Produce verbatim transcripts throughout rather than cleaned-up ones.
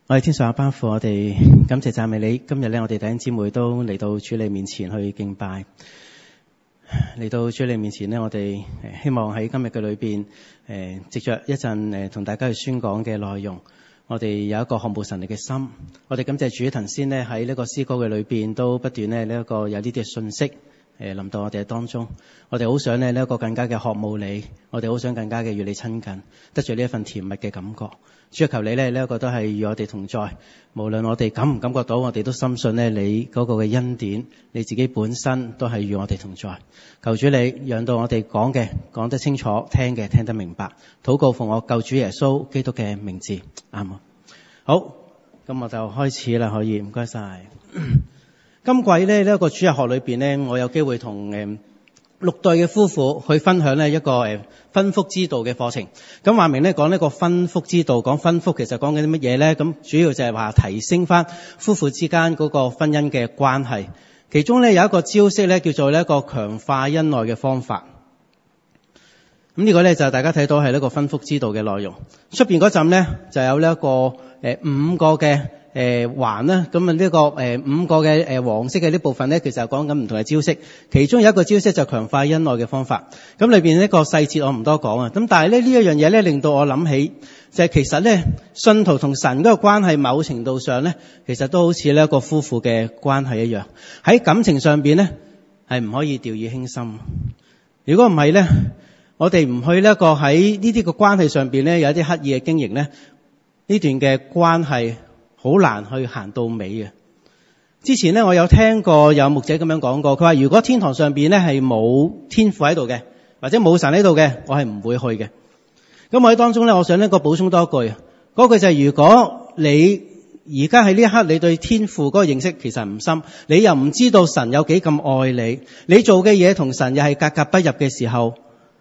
我哋天上阿爸父，我哋感謝讚美你。今日咧，我哋弟兄姊妹都嚟到主你面前去敬拜。嚟到主你面前呢，我哋希望喺今日嘅裏邊，誒，藉着一陣誒同大家去宣講嘅內容，我哋有一個渴慕神力嘅心。我哋感謝主頭先呢，喺呢個詩歌嘅裏邊都不斷呢呢一個有呢啲嘅信息誒臨到我哋嘅當中。我哋好想呢呢一個更加嘅渴慕你，我哋好想更加嘅與你親近，得著呢一份甜蜜嘅感覺。主求你咧，呢一個都係與我哋同在。無論我哋感唔感覺到，我哋都深信呢你嗰個嘅恩典，你自己本身都係與我哋同在。求主你讓到我哋講嘅講得清楚，聽嘅聽得明白。禱告奉我救主耶穌基督嘅名字，阿們。好，咁我就開始啦，可以唔該晒。今季呢，呢一個主日學裏邊呢，我有機會同誒六對嘅夫婦去分享呢一個誒分福之道嘅課程。咁話明呢講呢個分福之道，講分福其實講緊啲乜嘢呢？咁主要就係話提升翻夫婦之間嗰個婚姻嘅關係。其中呢有一個招式呢叫做呢一個強化恩愛嘅方法。咁呢個呢就大家睇到係呢個分福之道嘅內容。出邊嗰陣呢就有呢一個誒五個嘅誒環啦，咁啊呢個誒五個嘅誒黃色嘅呢部分咧，其實係講緊唔同嘅招式。其中有一個招式就強化恩愛嘅方法。咁裏邊呢個細節我唔多講啊。咁但係咧呢一樣嘢咧，令到我諗起就係其實咧信徒同神嗰個關係，某程度上咧，其實都好似呢一個夫婦嘅關係一樣。喺感情上邊咧係唔可以掉以輕心。如果唔係咧，我哋唔去呢一個喺呢啲嘅關係上邊咧有一啲刻意嘅經營咧，呢段嘅關係好難去行到尾嘅。之前咧，我有聽過有牧者咁樣講過，佢話如果天堂上邊咧係冇天父喺度嘅，或者冇神喺度嘅，我係唔會去嘅。咁我喺當中咧，我想呢個補充多一句，嗰句就係如果你而家喺呢一刻你對天父嗰個認識其實唔深，你又唔知道神有幾咁愛你，你做嘅嘢同神又係格格不入嘅時候，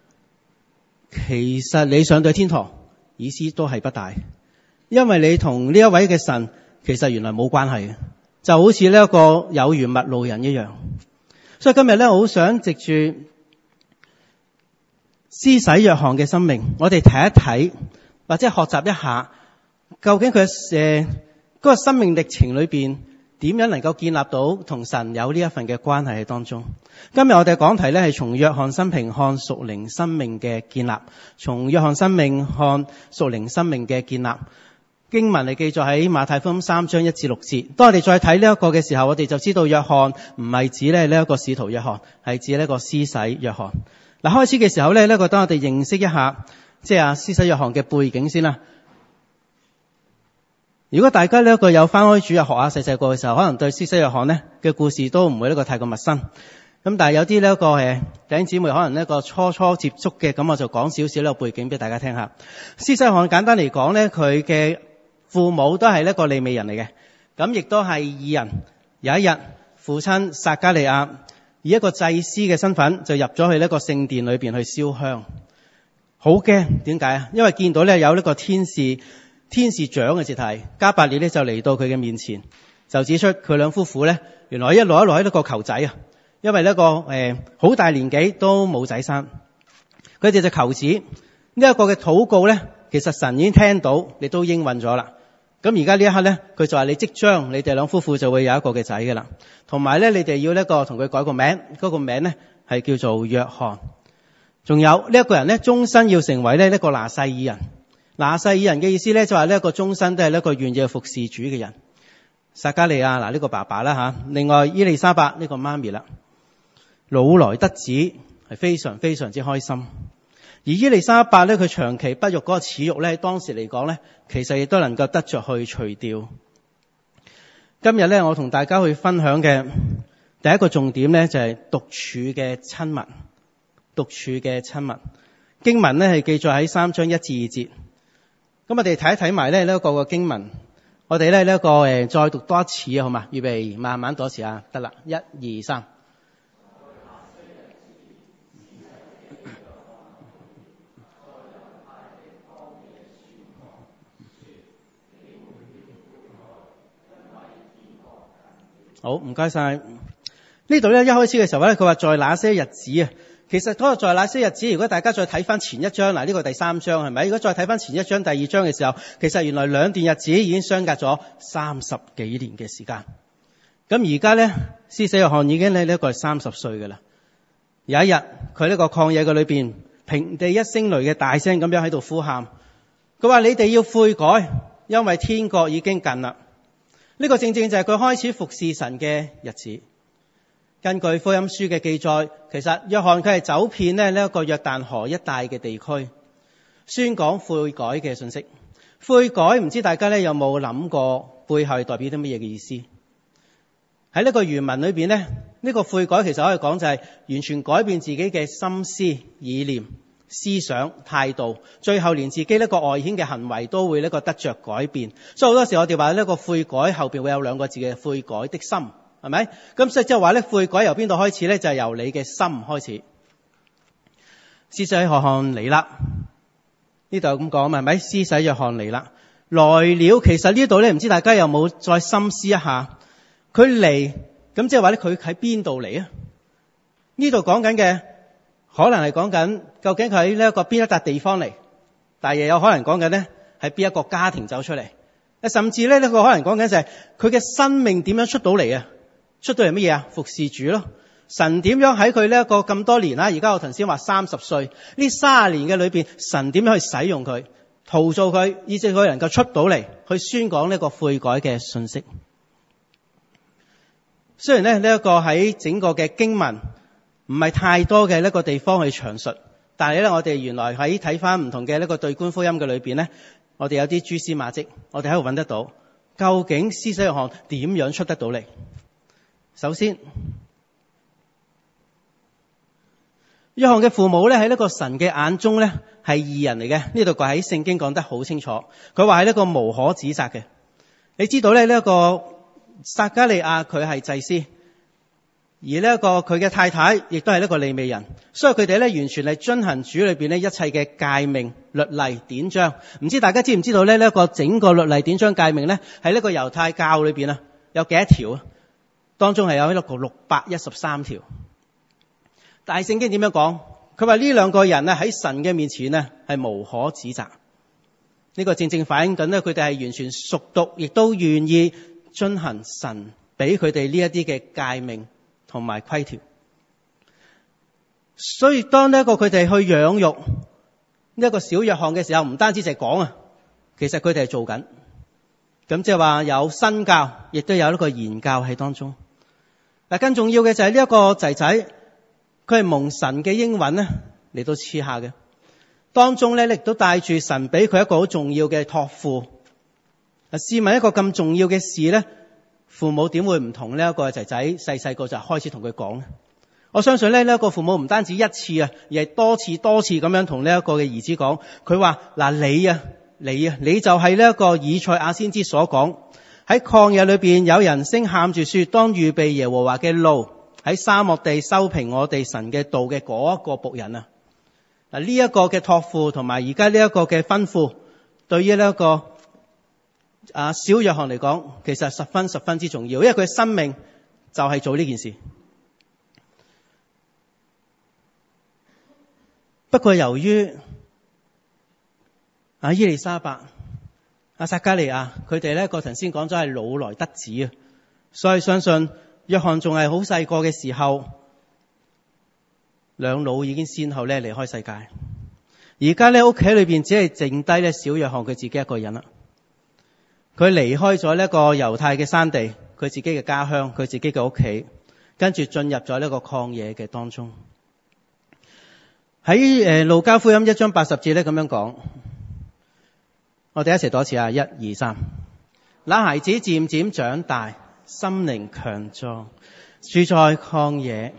其實你上到天堂意思都係不大。因為你同呢一位嘅神其實原來冇關係嘅，就好似呢一個有緣陌路人一樣。所以今日咧，我好想藉住施洗約翰嘅生命，我哋睇一睇或者學習一下，究竟佢誒嗰個生命歷程裏邊點樣能夠建立到同神有呢一份嘅關係喺當中。今日我哋講題咧係從約翰生平看屬靈生命嘅建立，從約翰生命看屬靈生命嘅建立。經文係記載喺馬太福音三章一至六節。當我哋再睇呢一個嘅時候，我哋就知道約翰唔係指咧呢一個使徒約翰，係指呢一個施洗約翰。嗱，開始嘅時候咧，呢個等我哋認識一下，即係啊施洗約翰嘅背景先啦。如果大家呢一個有翻開主日學啊，細細個嘅時候，可能對施洗約翰呢嘅故事都唔會呢個太過陌生。咁但係有啲呢一個誒弟兄姊妹可能呢個初初接觸嘅，咁我就講少少呢個背景俾大家聽下。施洗約翰簡單嚟講咧，佢嘅父母都係一個利未人嚟嘅，咁亦都係義人。有一日，父親撒迦利亞以一個祭司嘅身份就入咗去呢個聖殿裏邊去燒香，好驚。點解啊？因為見到咧有呢個天使天使長嘅字體加百列咧就嚟到佢嘅面前，就指出佢兩夫婦咧原來一路一路喺呢個求仔啊，因為呢個誒好大年紀都冇仔生，佢哋就求子。呢一個嘅禱告咧，其實神已經聽到，你都應允咗啦。咁而家呢一刻咧，佢就話你即將你哋兩夫婦就會有一個嘅仔嘅啦，同埋咧你哋要呢個同佢改個名，嗰個名咧係叫做約翰。仲有呢一個人咧，終身要成為咧呢個拿細耳人。拿細耳人嘅意思咧就話呢一個終身都係呢一個願意服侍主嘅人。撒迦利亞嗱呢個爸爸啦吓，另外伊利沙伯呢個媽咪啦，老來得子係非常非常之開心。而伊利沙伯咧，佢長期不育嗰個恥辱咧，當時嚟講咧，其實亦都能夠得着去除掉。今日咧，我同大家去分享嘅第一個重點咧，就係獨處嘅親密。獨處嘅親密經文咧係記載喺三章一至二節。咁我哋睇一睇埋咧呢一個個經文，我哋咧呢一個誒再讀多一次啊，好嘛？預備慢慢讀一次啊，得啦，一二三。好，唔該晒。呢度咧一開始嘅時候咧，佢話在那些日子啊， 其實嗰個在那些日子，如果大家再睇翻前一章，嗱呢個第三章係咪？如果再睇翻前一章第二章嘅時候，其實原來兩段日子已經相隔咗三十幾年嘅時間。咁而家咧，施洗約翰已經咧呢一個係三十歲㗎啦。有一日，佢呢個曠野嘅裏邊，平地一聲雷嘅大聲咁樣喺度呼喊，佢話：你哋要悔改，因為天國已經近啦。呢個正正就係佢開始服侍神嘅日子。根據福音書嘅記載，其實約翰佢係走遍咧呢一個約旦河一帶嘅地區，宣講悔改嘅信息。悔改唔知大家咧有冇諗過背後係代表啲乜嘢嘅意思？喺呢個原文裏邊咧，呢個悔改其實可以講就係完全改變自己嘅心思意念、思想態度，最後連自己呢個外顯嘅行為都會呢個得着改變。所以好多時我哋話呢個悔改後邊會有兩個字嘅悔改的心。係咪？咁所以即係話咧，悔改由邊度開始咧？就係由你嘅心開始。施洗約翰嚟啦，呢度咁講嘛，係咪？施洗約翰嚟啦，來了。其實呢度咧，唔知大家有冇再深思一下？佢嚟，咁即係話咧，佢喺邊度嚟啊？呢度講緊嘅可能係講緊究竟佢喺呢一個邊一笪地方嚟，但係亦有可能講緊咧係邊一個家庭走出嚟。甚至咧呢個可能講緊就係佢嘅生命點樣出到嚟啊？出到嚟乜嘢啊？服侍主咯。神點樣喺佢呢一個咁多年啦？而家我頭先話三十歲呢三十年嘅裏邊，神點樣去使用佢，陶造佢，以致佢能夠出到嚟去宣講呢個悔改嘅信息。雖然咧呢一個喺整個嘅經文唔係太多嘅呢個地方去詳述，但係咧我哋原來喺睇翻唔同嘅呢個對觀福音嘅裏邊咧，我哋有啲蛛絲馬跡，我哋喺度揾得到究竟施洗約翰點樣出得到嚟。首先，約翰嘅父母咧喺呢個神嘅眼中咧係義人嚟嘅，呢度喺聖經講得好清楚。佢話係呢個無可指責嘅。你知道咧呢一個撒迦利亞佢係祭司，而呢一個佢嘅太太亦都係呢個利未人，所以佢哋咧完全係遵行主裏邊咧一切嘅誡命、律例、典章。唔知大家知唔知道咧呢一個整個律例、典章、誡命咧喺呢個猶太教裏邊啊有幾多條啊？當中係有呢個六百一十三條。但係聖經點樣講？佢話呢兩個人咧喺神嘅面前咧係無可指責。呢個正正反映緊咧佢哋係完全熟讀，亦都願意遵行神俾佢哋呢一啲嘅誡命同埋規條。所以當呢一個佢哋去養育呢一個小約翰嘅時候，唔單止就係講啊，其實佢哋係做緊。咁即係話有身教，亦都有呢個言教喺當中。嗱，更重要嘅就係呢一個仔仔，佢係蒙神嘅應允咧嚟到賜下嘅，當中咧亦都帶住神俾佢一個好重要嘅託付。嗱，試問一個咁重要嘅事咧，父母點會唔同呢一個仔仔細細個就開始同佢講咧？我相信咧呢一個父母唔單止一次啊，而係多次多次咁樣同呢一個嘅兒子講。佢話嗱，你啊，你啊，你就係呢一個以賽亞先知所講。喺曠野裏邊有人聲喊住說，當預備耶和華嘅路，喺沙漠地修平我哋神嘅道嘅嗰一個僕人啊！嗱，呢一個嘅託付同埋而家呢一個嘅吩咐，對於呢一個啊小約翰嚟講，其實十分十分之重要，因為佢嘅生命就係做呢件事。不過由於啊伊麗莎白、阿撒迦利亞佢哋咧個頭先講咗係老來得子啊，所以相信約翰仲係好細個嘅時候，兩老已經先後咧離開世界。而家咧屋企裏邊只係剩低咧小約翰佢自己一個人啦。佢離開咗呢個猶太嘅山地，佢自己嘅家鄉，佢自己嘅屋企，跟住進入咗呢個曠野嘅當中。喺誒路加福音一章八十節咧咁樣講。我哋一齊讀一次啊！一、二、三。那孩子漸漸長大，心靈強壯，住在曠野。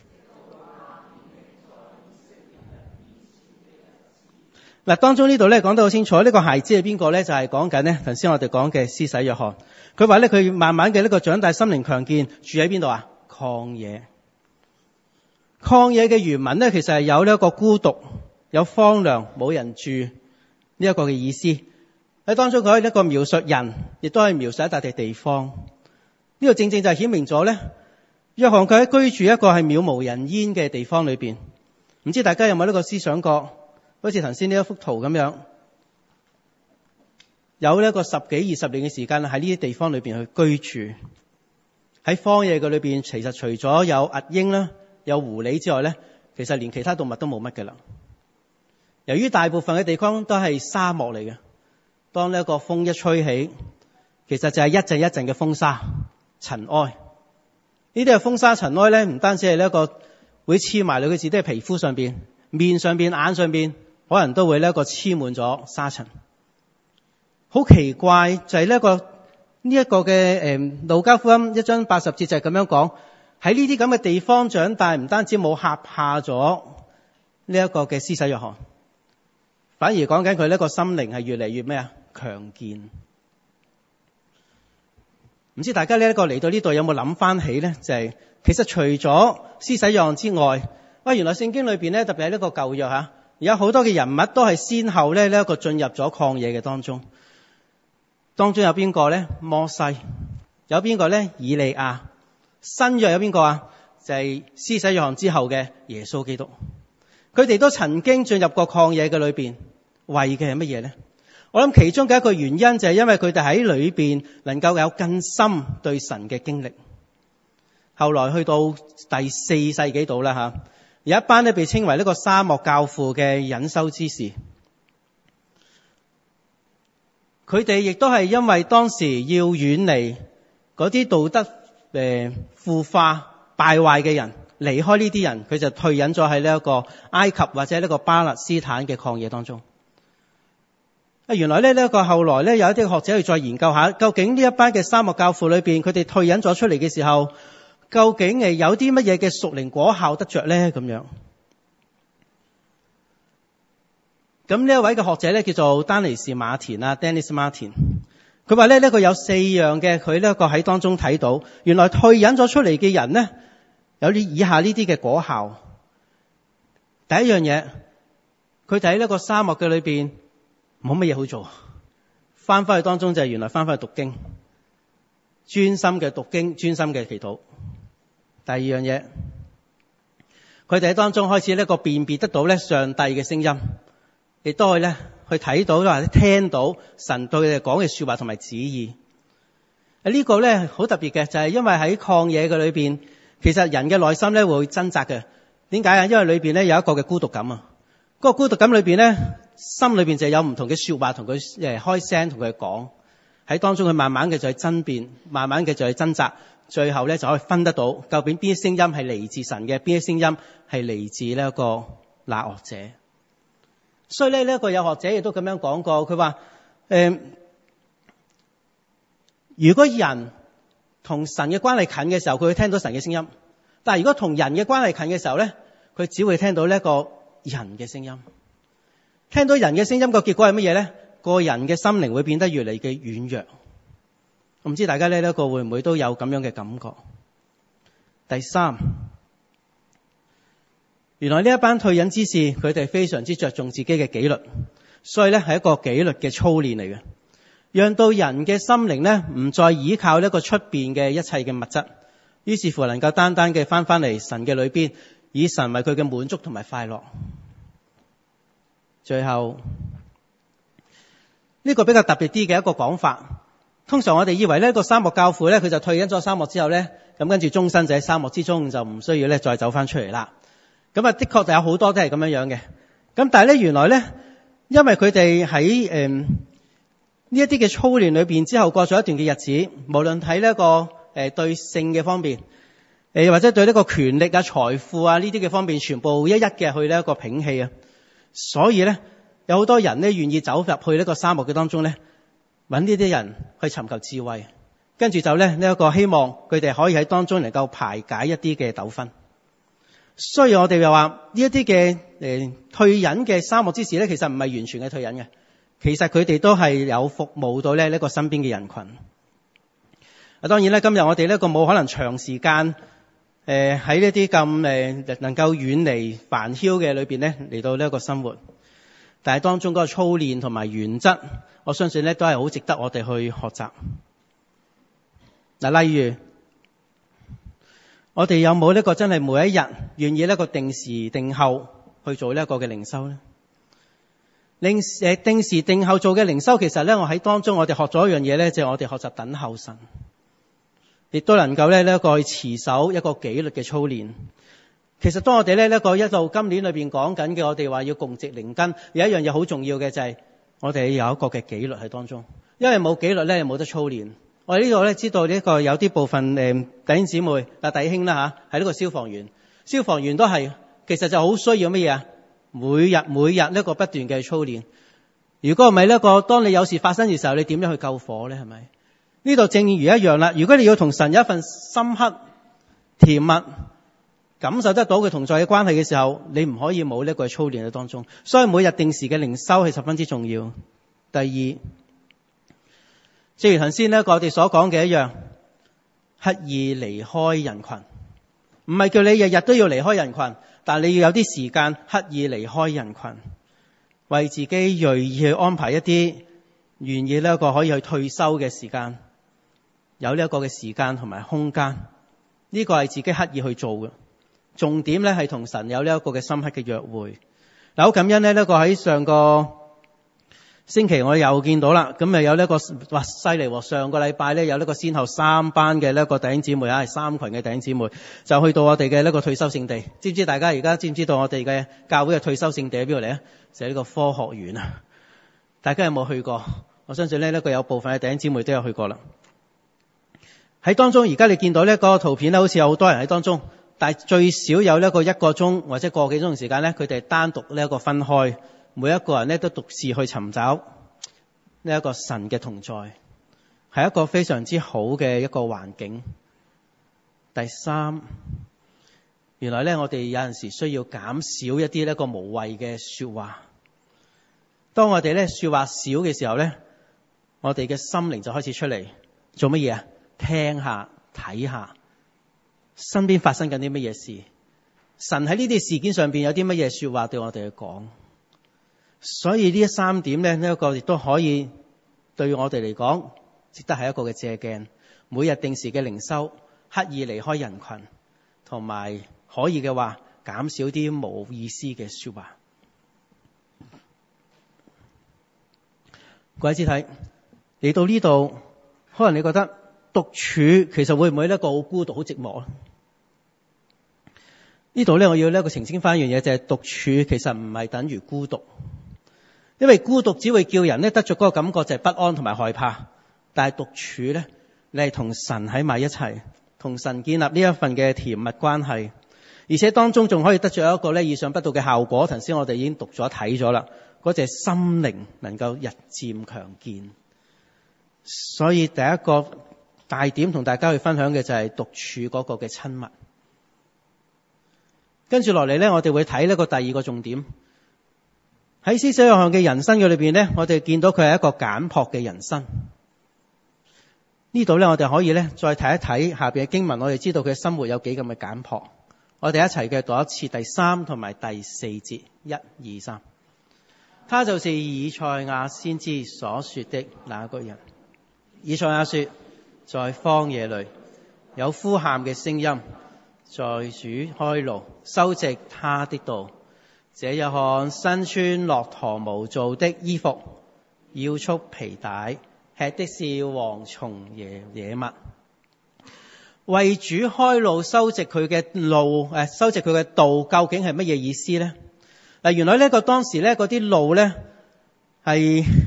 嗱，當中呢度咧講得好清楚，呢個孩子係邊個咧？就係講緊呢頭先我哋講嘅施洗約翰。佢話咧佢慢慢嘅呢個長大，心靈強健，住喺邊度啊？曠野。曠野嘅原文咧，其實係有呢一個孤獨、有荒涼、冇人住呢一個嘅意思。喺當中佢係一個描述人，亦都係描述一笪地地方。呢個正正就係顯明咗咧，約翰佢喺居住一個係渺無人煙嘅地方裏邊， 唔知大家有冇呢個思想過？好似頭先呢一幅圖咁樣，有呢個十幾二十年嘅時間喺呢啲地方裏邊去居住，喺荒野嘅裏邊，其實除咗有猷鷹啦、有狐狸之外咧，其實連其他動物都冇乜嘅啦。由於大部分嘅地方都係沙漠嚟嘅，當呢一個風一吹起，其實就係一陣一陣嘅風沙塵埃。呢啲係風沙塵埃咧，唔單止係呢一個會黐埋你嘅字，都係皮膚上邊、面上邊、眼上邊，可能都會呢一個黐滿咗沙塵。好奇怪就係呢一個呢一個嘅誒路加福音一章八十節就係咁樣講，喺呢啲咁嘅地方長大，唔單止冇嚇怕咗呢一個嘅施洗約翰，反而講緊佢呢個心靈係越嚟越咩啊強健。唔知大家呢一個嚟到呢度有冇諗翻起咧？就係、是、其實除咗施洗約翰之外，喂，原來聖經裏邊咧，特別係呢個舊約吓，有好多嘅人物都係先後咧呢一個進入咗曠野嘅當中。當中有邊個咧？摩西。有邊個咧？以利亞。新約有邊個啊？就係、是、施洗約翰之後嘅耶穌基督。佢哋都曾經進入過曠野嘅裏邊，為嘅係乜嘢咧？我諗其中嘅一個原因就係因為佢哋喺裏邊能夠有更深對神嘅經歷。後來去到第四世紀度啦吓，有一班咧被稱為呢個沙漠教父嘅隱修之士。佢哋亦都係因為當時要遠離嗰啲道德誒腐化敗壞嘅人，離開呢啲人，佢就退隱咗喺呢一個埃及或者呢個巴勒斯坦嘅曠野當中。啊，原來咧呢一個後來咧有一啲學者去再研究下，究竟呢一班嘅沙漠教父裏邊，佢哋退隱咗出嚟嘅時候，究竟誒有啲乜嘢嘅屬靈果效得着咧？咁樣，咁呢一位嘅學者咧叫做丹尼士馬田啊 Dennis Martin， 佢話咧呢個有四樣嘅，佢呢一個喺當中睇到，原來退隱咗出嚟嘅人咧有啲以下呢啲嘅果效。第一樣嘢，佢哋喺呢個沙漠嘅裏邊冇乜嘢好做，翻返去當中就係原來翻返去讀經，專心嘅讀經，專心嘅祈禱。第二樣嘢，佢哋喺當中開始呢個辨別得到咧上帝嘅聲音，亦都可以咧去睇到或者聽到神對佢哋講嘅說話同埋旨意。啊，呢個咧好特別嘅，就係因為喺曠野嘅裏邊，其實人嘅內心咧會掙扎嘅。點解啊？因為裏邊咧有一個嘅孤獨感啊。嗰個孤獨感裏邊咧，心裏邊就有唔同嘅說話同佢誒開聲同佢講，喺當中佢慢慢嘅就去爭辯，慢慢嘅就去掙扎，最後咧就可以分得到究竟邊啲聲音係嚟自神嘅，邊啲聲音係嚟自呢一個那惡者。所以咧呢一個有學者亦都咁樣講過，佢話誒，如果人同神嘅關係近嘅時候，佢會聽到神嘅聲音；但係如果同人嘅關係近嘅時候咧，佢只會聽到呢一個人嘅聲音。聽到人嘅聲音個結果係乜嘢咧？個人嘅心靈會變得越嚟越軟弱。我唔知大家呢一個會唔會都有咁樣嘅感覺。第三，原來呢一班退隱之士，佢哋非常之着重自己嘅紀律，所以咧係一個紀律嘅操練嚟嘅，讓到人嘅心靈咧唔再依靠呢個出邊嘅一切嘅物質，於是乎能夠單單嘅翻翻嚟神嘅裏邊，以神為佢嘅滿足同埋快樂。最後呢個比較特別啲嘅一個講法，通常我哋以為呢個沙漠教父咧，佢就退隱咗沙漠之後咧，咁跟住終身就喺沙漠之中，就唔需要咧再走翻出嚟啦。咁啊，的確就有好多都係咁樣樣嘅。咁但係咧，原來咧，因為佢哋喺誒呢一啲嘅操練裏邊之後，過咗一段嘅日子，無論喺呢一個誒對性嘅方面，誒或者對呢個權力啊、財富啊呢啲嘅方面，全部一一嘅去呢一個摒棄啊。所以咧，有好多人咧願意走入去呢個沙漠嘅當中咧，揾呢啲人去尋求智慧，跟住就咧呢一個希望佢哋可以喺當中能夠排解一啲嘅糾紛。所以我哋又話呢一啲嘅誒退隱嘅沙漠之士咧，其實唔係完全嘅退隱嘅，其實佢哋都係有服務到咧呢個身邊嘅人群。啊，當然咧，今日我哋呢個冇可能長時間誒喺呢啲咁誒能夠遠離煩囂嘅裏邊咧嚟到呢一個生活，但係當中嗰個操練同埋原則，我相信咧都係好值得我哋去學習。嗱，例如我哋有冇呢個真係每一日願意呢個定時定候去做呢一個嘅靈修咧？定誒定時定候做嘅靈修，其實咧我喺當中我哋學咗一樣嘢咧，就係我哋學習等候神，亦都能夠咧呢一個去持守一個紀律嘅操練。其實當我哋咧呢一個一路今年裏邊講緊嘅，我哋話要共植靈根，有一樣嘢好重要嘅就係我哋有一個嘅紀律喺當中，因為冇紀律咧冇得操練。我哋呢度咧知道呢個有啲部分誒弟兄姊妹嗱弟兄啦嚇，係呢個消防員，消防員都係其實就好需要乜嘢啊？每日每日呢個不斷嘅操練。如果唔係呢個，當你有事發生嘅時候，你點樣去救火咧？係咪？呢度正如一樣啦。如果你要同神有一份深刻、甜蜜、感受得到嘅同在嘅關係嘅時候，你唔可以冇呢個操練喺當中。所以每日定時嘅靈修係十分之重要。第二，正如頭先呢個我哋所講嘅一樣，刻意離開人群，唔係叫你日日都要離開人群。但你要有啲時間刻意離開人群，為自己銳意去安排一啲願意呢一個可以去退休嘅時間，有呢一個嘅時間同埋空間，呢個係自己刻意去做嘅。重點咧係同神有呢一個嘅深刻嘅約會。嗱，好感恩呢，呢個喺上個星期我又見到啦，咁又有呢一個哇犀利喎！上個禮拜咧有呢個先後三班嘅呢一個弟兄姊妹啊，係三群嘅弟兄姊妹就去到我哋嘅呢個退休聖地。知唔知大家而家知唔知道我哋嘅教會嘅退休聖地喺邊度嚟啊？就係呢個科學園啊！大家有冇去過？我相信咧呢個有部分嘅弟兄姊妹都有去過啦。喺當中而家你見到呢嗰個圖片咧，好似有好多人喺當中，但係最少有呢一個一個鐘或者個幾鐘嘅時間咧，佢哋單獨呢一個分開。每一個人咧都獨自去尋找呢一個神嘅同在，係一個非常之好嘅一個環境。第三，原來咧我哋有陣時需要減少一啲呢個無謂嘅說話。當我哋咧說話少嘅時候咧，我哋嘅心靈就開始出嚟做乜嘢啊？聽下睇下身邊發生緊啲乜嘢事，神喺呢啲事件上邊有啲乜嘢說話對我哋去講。所以呢三點咧，呢一個亦都可以對我哋嚟講，值得係一個嘅借鏡。每日定時嘅靈修，刻意離開人群，同埋可以嘅話，減少啲冇意思嘅說話。各位肢體嚟到呢度，可能你覺得獨處其實會唔會一個好孤獨、好寂寞啊？呢度咧，我要呢一個澄清翻一樣嘢，就係獨處其實唔係等於孤獨。因為孤獨只會叫人咧得着嗰個感覺就係不安同埋害怕，但係獨處咧，你係同神喺埋一齊，同神建立呢一份嘅甜蜜關係，而且當中仲可以得着一個咧意想不到嘅效果。頭先我哋已經讀咗睇咗啦，嗰隻心靈能夠日漸強健。所以第一個大點同大家去分享嘅就係獨處嗰個嘅親密。跟住落嚟咧，我哋會睇呢個第二個重點。喺施洗約翰嘅人生嘅裏邊咧，我哋見到佢係一個簡樸嘅人生。呢度咧，我哋可以咧再睇一睇下邊嘅經文，我哋知道佢嘅生活有幾咁嘅簡樸。我哋一齊嘅讀一次第三同埋第四節，一、二、三。他就是以賽亞先知所說的那個人。以賽亞說，在荒野裏有呼喊嘅聲音，在主開路，修直他的道。這約翰身穿駱駝毛做的衣服，腰束皮帶，吃的是蝗蟲野野物。為主開路，修直佢嘅路，誒，修直佢嘅道，究竟係乜嘢意思咧？嗱，原來呢個當時咧嗰啲路咧係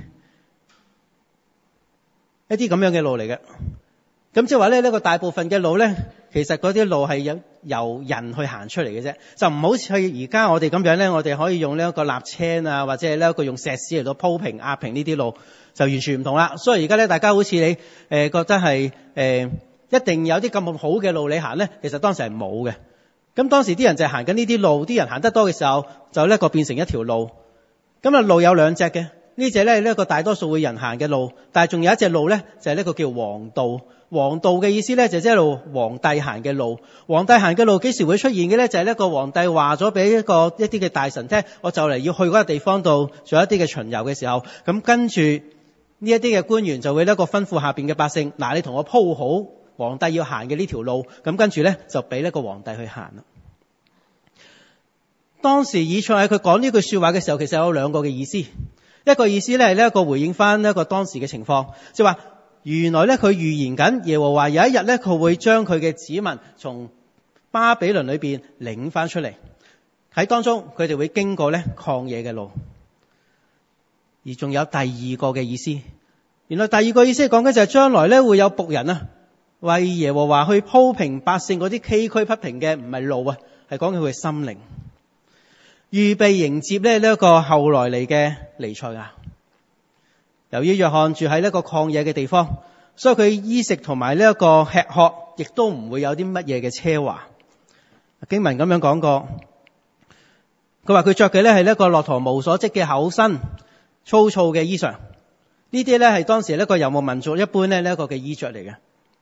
一啲咁樣嘅路嚟嘅。咁即係話咧，呢個大部分嘅路咧，其實嗰啲路係有由人去行出嚟嘅啫，就唔好似而家我哋咁樣咧，我哋可以用呢一個瀝青啊，或者係呢一個用石屎嚟到鋪平壓平呢啲路，就完全唔同啦。所以而家咧，大家好似你誒、呃、覺得係誒、呃、一定有啲咁好嘅路你行咧，其實當時係冇嘅。咁當時啲人就係行緊呢啲路，啲人行得多嘅時候，就呢個變成一條路。咁啊，路有兩隻嘅，呢隻咧呢一個大多數會人行嘅路，但係仲有一隻路咧，就係呢個叫皇道。皇道嘅意思咧，就即係路皇帝行嘅路。皇帝行嘅路幾時會出現嘅咧？就係呢個皇帝話咗俾一個一啲嘅大臣聽，我就嚟要去嗰個地方度做一啲嘅巡遊嘅時候，咁跟住呢一啲嘅官員就會呢個吩咐下邊嘅百姓，嗱，你同我鋪好皇帝要行嘅呢條路，咁跟住咧就俾呢個皇帝去行啦。 當時以賽亞佢講呢句說話嘅時候，其實有兩個嘅意思。一個意思咧係呢一個回應翻一個當時嘅情況，即係話原來咧佢預言緊耶和華有一日咧佢會將佢嘅子民從巴比倫裏邊領翻出嚟，喺當中佢哋會經過咧曠野嘅路。而仲有第二個嘅意思，原來第二個意思係講緊就係將來咧會有僕人啊，為耶和華去鋪平百姓嗰啲崎嶇不平嘅唔係路啊，係講緊佢嘅心靈，預備迎接咧呢一個後來嚟嘅彌賽亞。由於約翰住喺呢一個曠野嘅地方，所以佢衣食同埋呢一個吃喝，亦都唔會有啲乜嘢嘅奢華。經文咁樣講過，佢話佢着嘅咧係呢一個駱駝毛所織嘅厚身粗糙嘅衣裳，呢啲咧係當時呢一個游牧民族一般咧呢一個嘅衣着嚟嘅。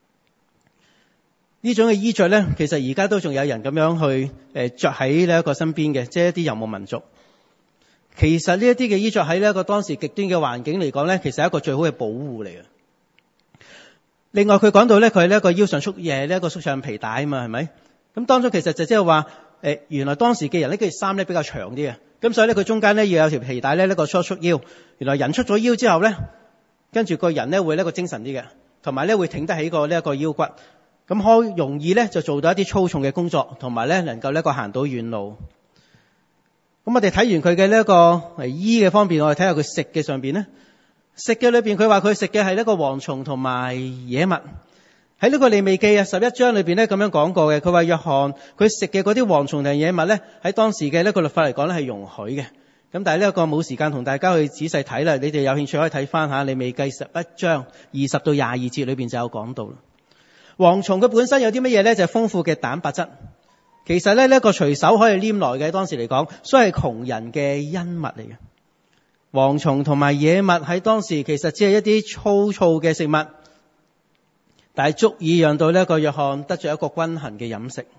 呢種嘅衣着咧，其實而家都仲有人咁樣去誒着喺呢一個身邊嘅，即係一啲游牧民族。其實呢一啲嘅衣着喺呢一個當時極端嘅環境嚟講咧，其實係一個最好嘅保護嚟嘅。另外佢講到咧，佢係呢一個腰上束嘢，呢一個束上皮帶啊嘛，係咪？咁當中其實就即係話誒，原來當時嘅人呢件衫咧比較長啲嘅，咁所以咧佢中間咧要有條皮帶咧呢個束束腰。原來人出咗腰之後咧，跟住個人咧會呢個精神啲嘅，同埋咧會挺得起個呢一個腰骨。咁好容易咧就做到一啲粗重嘅工作，同埋咧能夠呢個行到遠路。咁我哋睇完佢嘅呢一個誒衣嘅方面，我哋睇下佢食嘅上邊咧。食嘅裏邊佢話佢食嘅係呢個蝗蟲同埋野物。喺呢個利未記啊十一章裏邊咧咁樣講過嘅，佢話約翰佢食嘅嗰啲蝗蟲同野物咧喺當時嘅呢個律法嚟講咧係容許嘅。咁但係呢一個冇時間同大家去仔細睇啦，你哋有興趣可以睇翻下利未記十一章二十到廿二節裏邊就有講到啦。蝗蟲佢本身有啲乜嘢咧？就係豐富嘅蛋白質。其實咧呢一個隨手可以黏來嘅，當時嚟講，所以係窮人嘅恩物嚟嘅。蝗蟲同埋野物喺當時其實只係一啲粗糙嘅食物，但係足以讓到呢一個約翰得著一個均衡嘅飲食。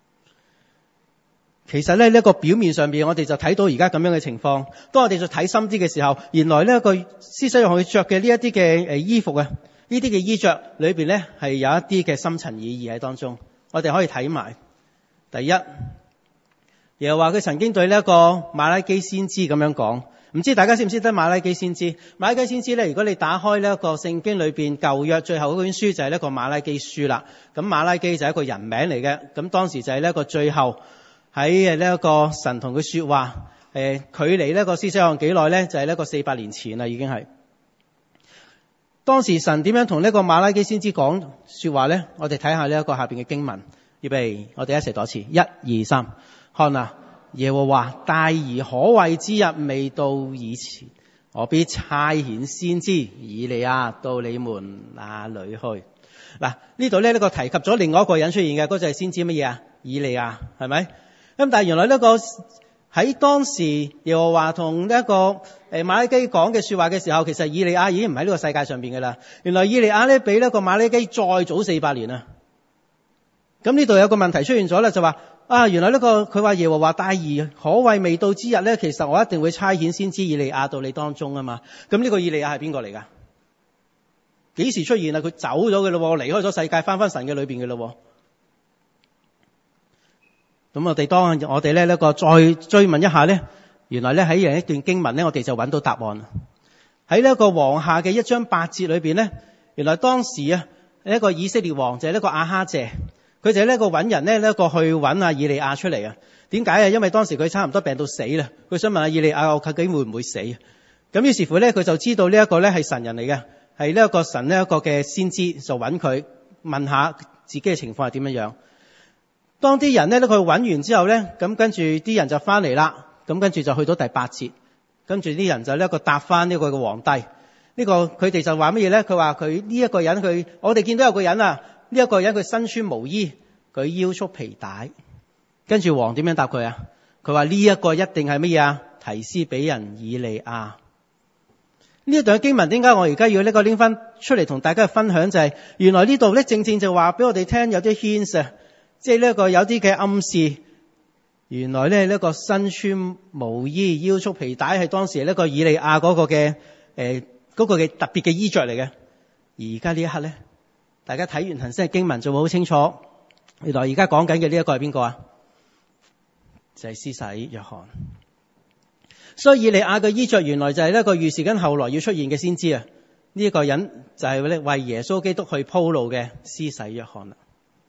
其實咧呢一個表面上邊，我哋就睇到而家咁樣嘅情況。當我哋再睇深啲嘅時候，原來呢一個施洗約翰佢着嘅呢一啲嘅誒衣服啊，呢啲嘅衣着裏邊咧係有一啲嘅深層意義喺當中。我哋可以睇埋。第一，耶和華佢曾經對呢一個馬拉基先知咁樣講，唔知大家識唔識得馬拉基先知？馬拉基先知咧，如果你打開呢一個聖經裏邊舊約最後嗰本書就係呢一個馬拉基書啦。咁馬拉基就係一個人名嚟嘅，咁當時就係呢一個最後喺呢一個神同佢說話，誒，距離呢個施洗約翰幾耐咧？就係呢一個四百年前啦，已經係。當時神點樣同呢個馬拉基先知講說話咧？我哋睇下呢一個下邊嘅經文。預備，我哋一齊讀一次，一二三，看啊！耶和華大而可畏之日未到以前，我必差遣先知以利亞到你們那裏去。嗱，呢度咧呢個提及咗另外一個人出現嘅，嗰、那個、就係先知乜嘢啊？以利亞，係咪？咁但係原來呢、這個喺當時耶和華同呢一個誒馬拉基講嘅說話嘅時候，其實以利亞已經唔喺呢個世界上邊嘅啦。原來以利亞咧比呢個馬拉基再早四百年啊！咁呢度有個問題出現咗啦，就話啊，原來呢、這個佢話耶和華大而可畏未到之日咧，其實我一定會差遣先知以利亞到你當中啊嘛。咁呢個以利亞係邊個嚟噶？幾時出現啊？佢走咗嘅咯，離開咗世界，翻翻神嘅裏邊嘅咯。咁我哋當我哋咧呢個再追問一下咧，原來咧喺一段經文咧，我哋就揾到答案啦。喺呢一個王下嘅一章八節裏邊咧，原來當時啊呢一個以色列王就係呢個亞哈謝。佢就呢個揾人呢，呢個去揾阿以利亞出嚟啊？點解啊？因為當時佢差唔多病到死啦，佢想問阿以利亞，我究竟會唔會死？咁於是乎咧，佢就知道呢一個咧係神人嚟嘅，係呢一個神呢一個嘅先知，就揾佢問下自己嘅情況係點樣樣。當啲人咧咧佢揾完之後咧，咁跟住啲人就翻嚟啦，咁跟住就去到第八節，跟住啲人就呢一個答翻呢個嘅皇帝。呢、這個佢哋就話乜嘢咧？佢話佢呢一個人，佢我哋見到有個人啊。呢、這、一個人佢身穿毛衣，佢腰束皮帶，跟住王點樣答佢啊？佢話呢一個一定係乜嘢啊？提斯比人以利亞。呢一段經文點解我而家要呢個拎翻出嚟同大家分享？就係、是、原來呢度咧正正就話俾我哋聽有啲 hints 啊，即係呢一個有啲嘅暗示。原來咧呢一個身穿毛衣腰束皮帶係當時呢個以利亞嗰個嘅誒嗰個嘅特別嘅衣着嚟嘅。而家呢一刻咧。大家睇完頭先嘅經文就會好清楚，原來而家講緊嘅呢一個係邊個啊？ 就係施洗約翰。所以以利亞嘅衣着原來就係一個預示緊後來要出現嘅先知啊！呢、這個人就係咧為耶穌基督去鋪路嘅施洗約翰啦。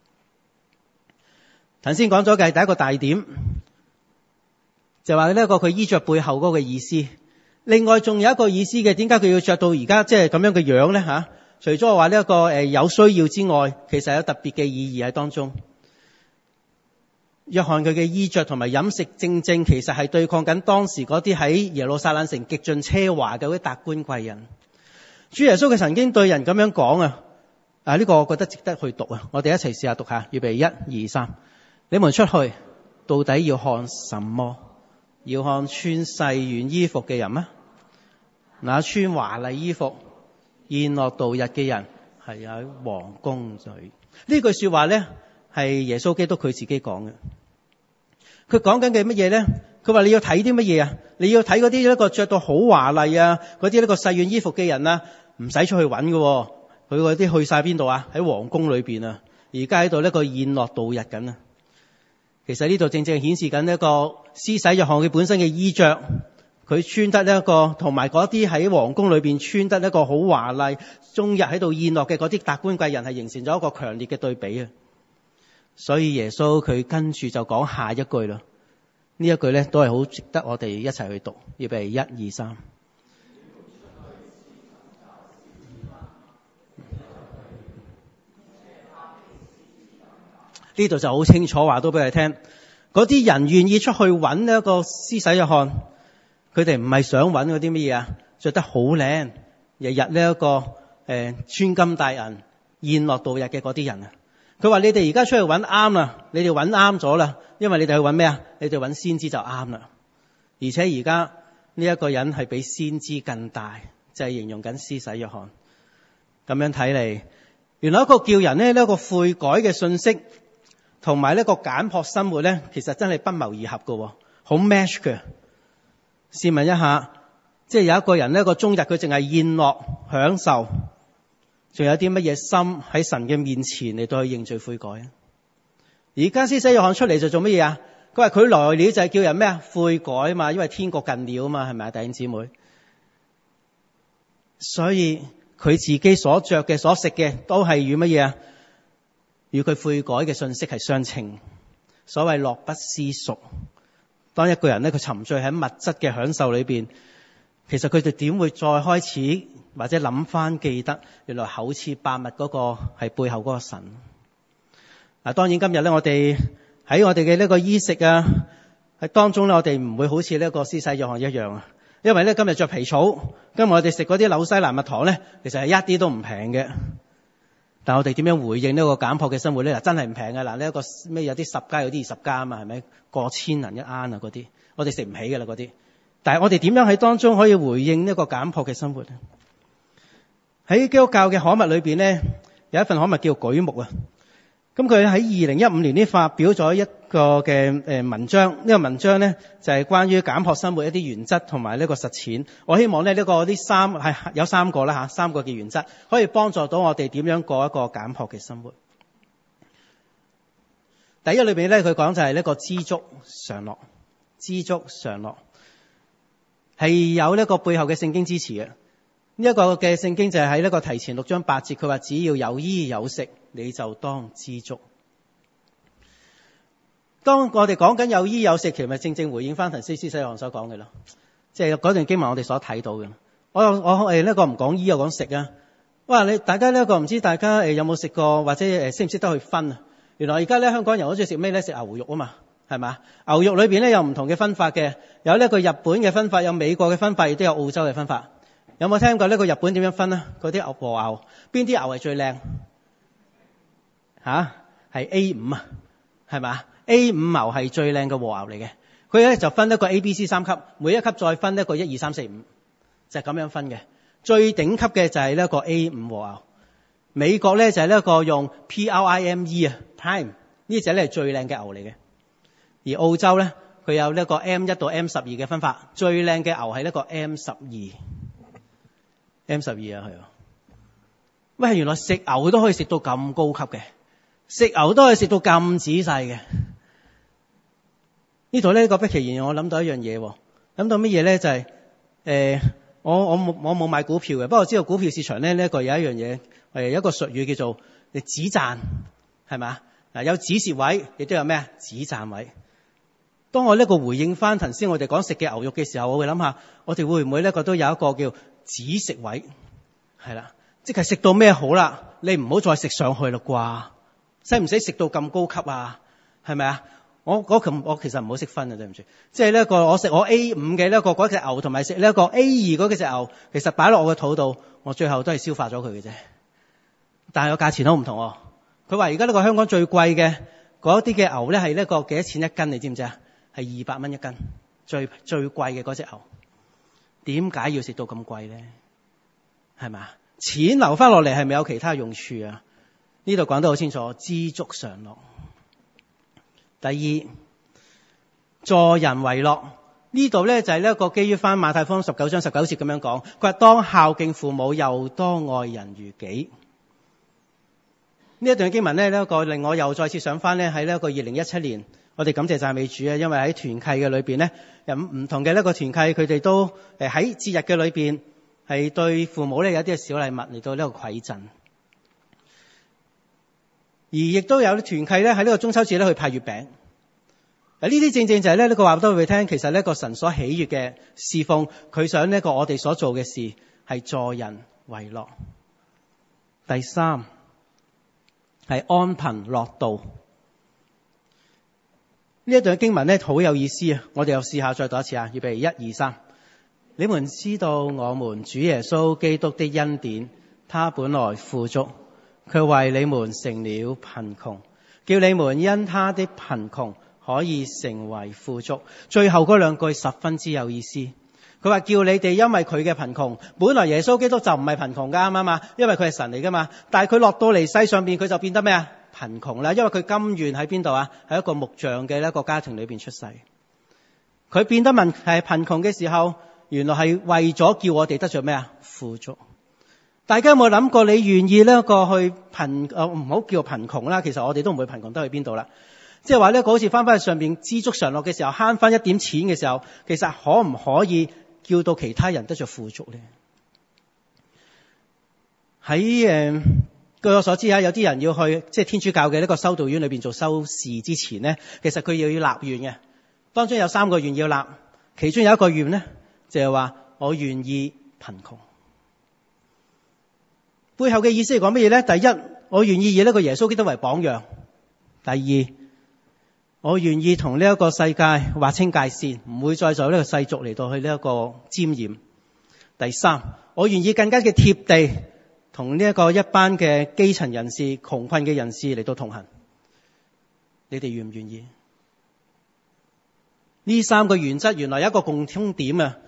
頭先講咗嘅第一個大點，就話呢一個佢衣着背後嗰個意思。另外仲有一個意思嘅，點解佢要着到而家即係咁樣嘅樣咧吓？除咗話呢一個誒有需要之外，其實有特別嘅意義喺當中。約翰佢嘅衣着同埋飲食，正正其實係對抗緊當時嗰啲喺耶路撒冷城極盡奢華嘅嗰啲達官貴人。主耶穌佢曾經對人咁樣講啊，啊呢、這個我覺得值得去讀啊！我哋一齊試下讀下，預備一二三，你們出去到底要看什麼？要看穿細軟衣服嘅人嗎？那穿華麗衣服宴樂度日嘅人係喺皇宮裏。呢句說話咧係耶穌基督佢自己講嘅。佢講緊嘅乜嘢咧？佢話你要睇啲乜嘢啊？你要睇嗰啲一個着到好華麗啊，嗰啲呢個細軟衣服嘅人啊，唔使出去揾嘅。佢嗰啲去晒邊度啊？喺皇宮裏邊啊，而家喺度呢個宴樂度日緊啊。其實呢度正正顯示緊一個施洗約翰佢本身嘅衣着，佢穿得呢一個同埋嗰啲喺皇宮裏邊穿得一個好華麗，終日喺度宴樂嘅嗰啲達官貴人係形成咗一個強烈嘅對比啊！所以耶穌佢跟住就講下一句啦，呢一句咧都係好值得我哋一齊去讀，預備一二三。呢度就好清楚話到俾佢聽，嗰啲人願意出去揾呢一個施洗約翰，佢哋唔係想揾嗰啲乜嘢啊，着得好靚，日日呢一個誒、呃、穿金戴銀宴樂度日嘅嗰啲人啊。佢話你哋而家出去揾啱啦，你哋揾啱咗啦，因為你哋去揾咩啊？你哋揾先知就啱啦。而且而家呢一個人係比先知更大，就係、是、形容緊施洗約翰。咁樣睇嚟，原來一個叫人呢一個悔改嘅信息，同埋呢個簡樸生活咧，其實真係不謀而合嘅，好 match 嘅。試問一下，即係有一個人呢個終日佢淨係宴樂享受，仲有啲乜嘢心喺神嘅面前嚟到去認罪悔改啊？而家施洗約翰出嚟就做乜嘢啊？佢話佢來了就係叫人咩啊？悔改啊嘛，因為天國近了啊嘛，係咪啊，弟兄姊妹？所以佢自己所着嘅、所食嘅，都係與乜嘢啊？與佢悔改嘅信息係相稱。所謂樂不思蜀，當一個人咧佢沉醉喺物質嘅享受裏邊，其實佢哋點會再開始或者諗翻記得原來厚賜百物嗰個係背後嗰個神？嗱，當然今日咧我哋喺我哋嘅呢個衣食啊，喺當中咧我哋唔會好似呢一個施洗約翰一樣啊，因為咧今日着皮草，今日我哋食嗰啲紐西蘭蜜糖咧，其實係一啲都唔平嘅。但我哋點樣回應呢個簡樸嘅生活咧？嗱，真係唔平嘅。嗱，呢一個咩有啲十家，有啲二十家啊嘛，係咪過千銀一罌啊？嗰啲我哋食唔起嘅啦，嗰啲。但係我哋點樣喺當中可以回應呢個簡樸嘅生活咧？喺基督教嘅刊物裏邊咧，有一份刊物叫舉目啊。咁佢喺二零一五年呢發表咗一個嘅誒文章，呢、這個文章咧就係、是、關於簡樸生活一啲原則同埋呢個實踐。我希望咧呢、這個呢三係有三個啦吓，三個嘅原則可以幫助到我哋點樣過一個簡樸嘅生活。第一裏邊咧佢講就係呢個知足常樂，知足常樂係有呢個背後嘅聖經支持嘅。呢、這、一個嘅聖經就係喺呢個提前六章八節，佢話只要有衣有食，你就當知足。當我哋講緊有衣有食，其實咪正正回應翻頭先施洗約翰所講嘅咯，即係嗰段經文我哋所睇到嘅。我我誒呢個唔講衣，我講食啊。哇！你大家呢一個唔知大家誒有冇食過，或者誒識唔識得去分啊？原來而家咧香港人好中意食咩咧？食牛肉啊嘛，係嘛？牛肉裏邊咧有唔同嘅分法嘅，有呢個日本嘅分法，有美國嘅分法，亦都有澳洲嘅分法。有冇聽過呢個日本點樣分啊？嗰啲牛和牛，邊啲牛係最靚？吓，係 A 五啊，係嘛 ？A 五牛係最靚嘅和牛嚟嘅。佢咧就分一個 A、B、C 三級，每一級再分一個一二三四五，就係咁樣分嘅。最頂級嘅就係呢一個 A 五和牛。美國咧就係呢一個用 P R I M E 啊 ，Prime 呢隻咧係最靚嘅牛嚟嘅。而澳洲咧佢有呢一個 M 一到 M 十二嘅分法，最靚嘅牛係呢個 M 十二。M 十二啊，係啊！喂，原來食牛都可以食到咁高級嘅，食牛都可以食到咁仔細嘅。 呢度呢個不期然我諗到一樣嘢，諗到乜嘢咧？就係、是、誒、呃，我我冇我冇買股票嘅，不過我知道股票市場咧呢一個有一樣嘢，誒有一個術語叫做止賺，係咪啊？嗱，有止蝕位，亦都有咩啊？止賺位。當我呢個回應翻頭先我哋講食嘅牛肉嘅時候，我會諗下，我哋會唔會呢個都有一個叫止食位，係啦，即係食到咩好啦，你唔好再食上去啦啩，使唔使食到咁高級啊？係咪啊？我我其我其實唔好識分啊，對唔住。即係呢一個我食我 A 五嘅呢一個嗰隻牛，同埋食呢一個 A 二嗰隻牛，其實擺落我嘅肚度，我最後都係消化咗佢嘅啫。但係個價錢都唔同。佢話而家呢個香港最貴嘅嗰啲嘅牛咧，係呢個幾多錢一斤？你知唔知啊？係二百蚊一斤，最最貴嘅嗰隻牛。點解要食到咁貴咧？係咪？錢留翻落嚟係咪有其他用處啊？呢度講得好清楚，知足常樂。第二，助人為樂。呢度咧就係呢一個基於翻馬太福音十九章十九節咁樣講，佢話當孝敬父母，又當愛人如己。呢一段經文咧，呢一個令我又再次想翻咧喺呢一個二零一七年，我哋感謝讚美主啊！因為喺團契嘅裏邊咧，有唔同嘅呢個團契，佢哋都誒喺節日嘅裏邊係對父母咧有啲嘅小禮物嚟到呢個饋贈，而亦都有啲團契咧喺呢個中秋節咧去派月餅。嗱，呢啲正正就係咧呢個話俾佢聽，其實呢個神所喜悅嘅侍奉，佢想呢個我哋所做嘅事係助人為樂。第三係安貧樂道。呢一段經文咧好有意思啊！我哋又試下再讀一次啊！預備一二三。你們知道我們主耶穌基督的恩典，他本來富足，卻為你們成了貧窮，叫你們因他的貧窮可以成為富足。最後嗰兩句十分之有意思。佢話叫你哋因為佢嘅貧窮，本來耶穌基督就唔係貧窮噶，啱唔啱啊？因為佢係神嚟噶嘛。但係佢落到嚟世上邊，佢就變得咩啊？貧窮啦。因為佢甘願喺邊度啊？喺一個木匠嘅一個家庭裏邊出世。佢變得貧係貧窮嘅時候，原來係為咗叫我哋得着咩啊？富足。大家有冇諗過？你願意呢個去貧誒唔好叫貧窮啦。其實我哋都唔會貧窮得去邊度啦。即係話呢個好似翻翻去上邊知足常樂嘅時候，慳翻一點錢嘅時候，其實可唔可以叫到其他人得着富足咧？喺誒、呃，據我所知啊，有啲人要去即係天主教嘅呢個修道院裏邊做修士之前咧，其實佢要要立願嘅，當中有三個願要立，其中有一個願咧就係話我願意貧窮。背後嘅意思係講乜嘢咧？第一，我願意以呢個耶穌基督為榜樣；第二，我願意同呢一個世界劃清界線，唔會再做呢個世俗嚟到去呢一個沾染。第三，我願意更加嘅貼地，同呢一個一班嘅基層人士、窮困嘅人士嚟到同行。你哋願唔願意？呢三個原則原來有一個共通點啊！